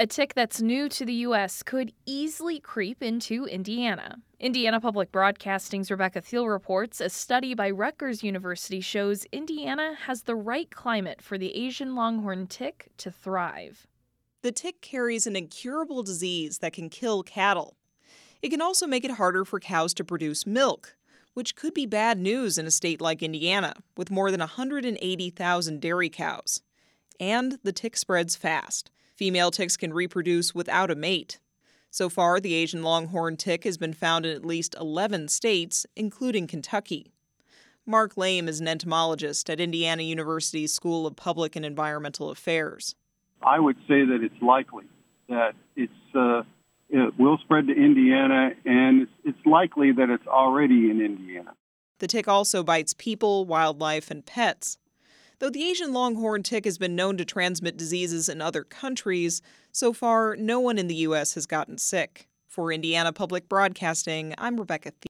A tick that's new to the U.S. could easily creep into Indiana. Indiana Public Broadcasting's Rebecca Thiel reports a study by Rutgers University shows Indiana has the right climate for the Asian longhorn tick to thrive. The tick carries an incurable disease that can kill cattle. It can also make it harder for cows to produce milk, which could be bad news in a state like Indiana, with more than 180,000 dairy cows. And the tick spreads fast. Female ticks can reproduce without a mate. So far, the Asian longhorn tick has been found in at least 11 states, including Kentucky. Mark Lame is an entomologist at Indiana University's School of Public and Environmental Affairs. I would say that it's likely that it will spread to Indiana, and it's likely that it's already in Indiana. The tick also bites people, wildlife, and pets. Though the Asian longhorn tick has been known to transmit diseases in other countries, so far no one in the U.S. has gotten sick. For Indiana Public Broadcasting, I'm Rebecca Thiel.